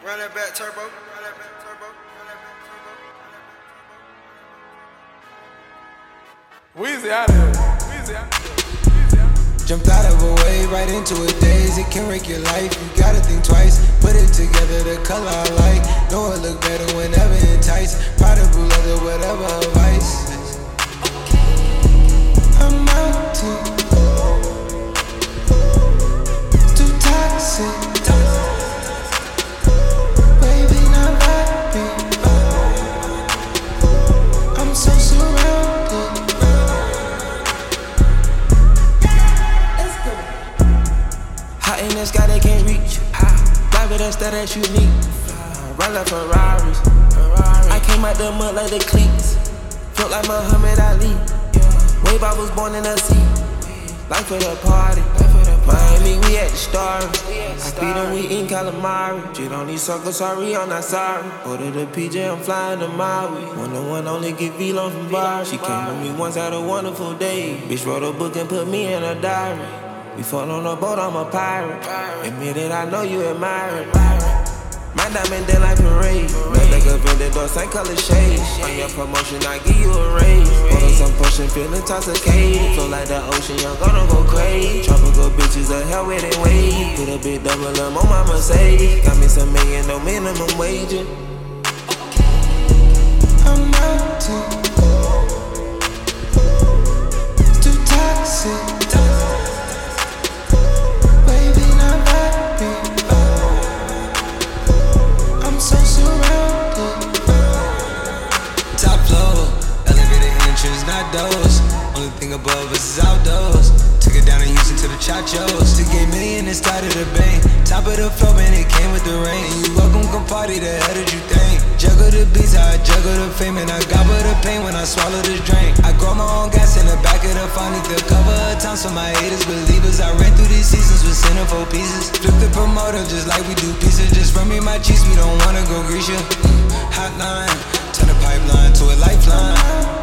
Run that back turbo. Weezy out of here. Jumped out of a wave, right into a daze. It can wreck your life, you gotta think twice. Put it together, the color I like. Know it look better whenever enticed. Prada, blue leather, whatever advice. I'm out too toxic. Baby, not vibing. I'm so surrounded. Hot in the sky, they can't reach. Fly with us, that's unique. Run like Ferraris. I came out the mud like the cleats. Felt like Muhammad Ali. Wave, I was born in the sea. Life for the party. Miami, we at the Star. I beat them, we eatin' calamari. Shit on these suckers, sorry, I'm not sorry. Order the PJ, I'm flying to Maui. One only get V-Long from Bar. She came with me once, had a wonderful day. Bitch wrote a book and put me in a diary. We fought on a boat, I'm a pirate. Admit it, I know you admire it. My diamond dead like parade. Made like a vendor, same color shade. On your promotion, I give you a raise. Order some potion, feeling intoxicated. Flow like the ocean, you're gonna go crazy. Tropical bitches, a hell with it wave. Put a bit double M on my Mercedes. Got me some million, no minimum wage. I'm out too toxic. So surrounded. Top floor, elevated entrance, not doors. Only thing above us is outdoors. Took it down in Houston to the Chachos. To get million and started a bang. Top of the floor, man, it came with the rain. You welcome, come party, the hell did you think? Juggle the beats, how I juggle the fame. And I gobble the pain when I swallow this drink. I grow my own gas in the back of the phone. Need the cover of time so my haters believers. I ran through these seasons with centerfold pieces. Flip the promoter just like we do pieces. Just run me my cheese, we don't wanna go grease ya. Hotline, turn the pipeline to a lifeline.